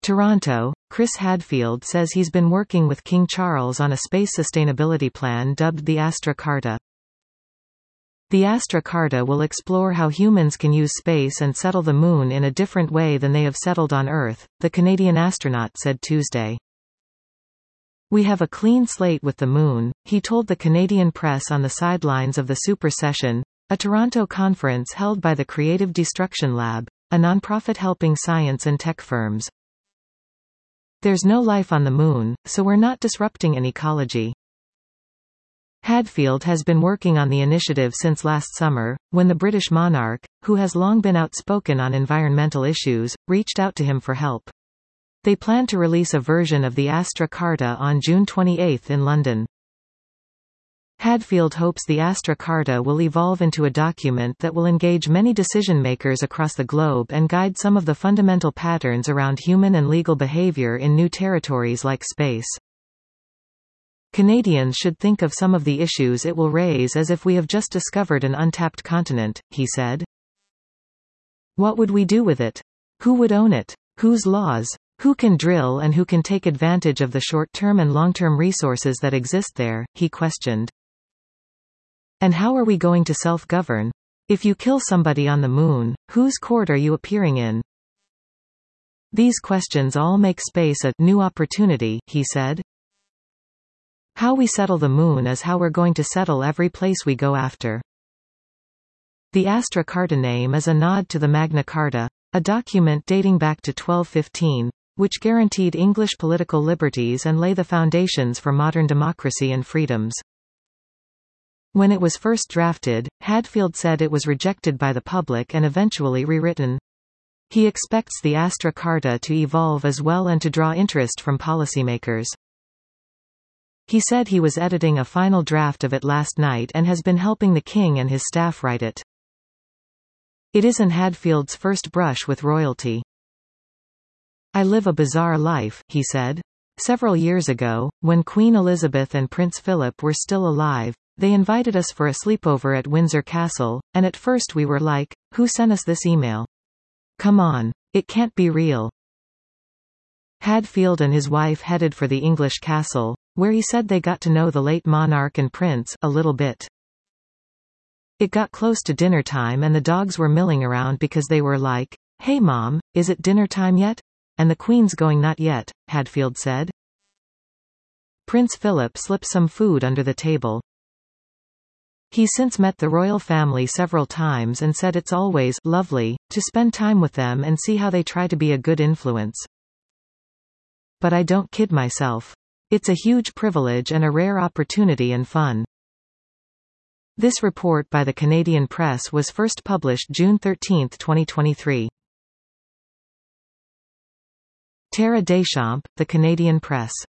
Toronto, Chris Hadfield says he's been working with King Charles on a space sustainability plan dubbed the Astra Charta. The Astra Charta will explore how humans can use space and settle the Moon in a different way than they have settled on Earth, the Canadian astronaut said Tuesday. "We have a clean slate with the Moon," he told the Canadian press on the sidelines of the Super Session, a Toronto conference held by the Creative Destruction Lab, a nonprofit helping science and tech firms. "There's no life on the Moon, so we're not disrupting an ecology." Hadfield has been working on the initiative since last summer, when the British monarch, who has long been outspoken on environmental issues, reached out to him for help. They plan to release a version of the Astra Charta on June 28 in London. Hadfield hopes the Astra Charta will evolve into a document that will engage many decision-makers across the globe and guide some of the fundamental patterns around human and legal behavior in new territories like space. "Canadians should think of some of the issues it will raise as if we have just discovered an untapped continent," he said. "What would we do with it? Who would own it? Whose laws? Who can drill and who can take advantage of the short-term and long-term resources that exist there?" he questioned. "And how are we going to self-govern? If you kill somebody on the Moon, whose court are you appearing in?" "These questions all make space a new opportunity," he said. "How we settle the Moon is how we're going to settle every place we go after." The Astra Charta name is a nod to the Magna Carta, a document dating back to 1215, which guaranteed English political liberties and lay the foundations for modern democracy and freedoms. When it was first drafted, Hadfield said it was rejected by the public and eventually rewritten. He expects the Astra Charta to evolve as well and to draw interest from policymakers. He said he was editing a final draft of it last night and has been helping the King and his staff write it. It isn't Hadfield's first brush with royalty. "I live a bizarre life," he said. "Several years ago, when Queen Elizabeth and Prince Philip were still alive, they invited us for a sleepover at Windsor Castle, and at first we were like, who sent us this email? Come on. It can't be real." Hadfield and his wife headed for the English castle, where he said they got to know the late monarch and prince a little bit. "It got close to dinner time and the dogs were milling around because they were like, 'Hey Mom, is it dinner time yet?' And the Queen's going, 'Not yet,'" Hadfield said. Prince Philip slipped some food under the table. He's since met the royal family several times and said it's always lovely to spend time with them and see how they try to be a good influence. "But I don't kid myself. It's a huge privilege and a rare opportunity and fun." This report by the Canadian Press was first published June 13, 2023. Tara Deschamps, The Canadian Press.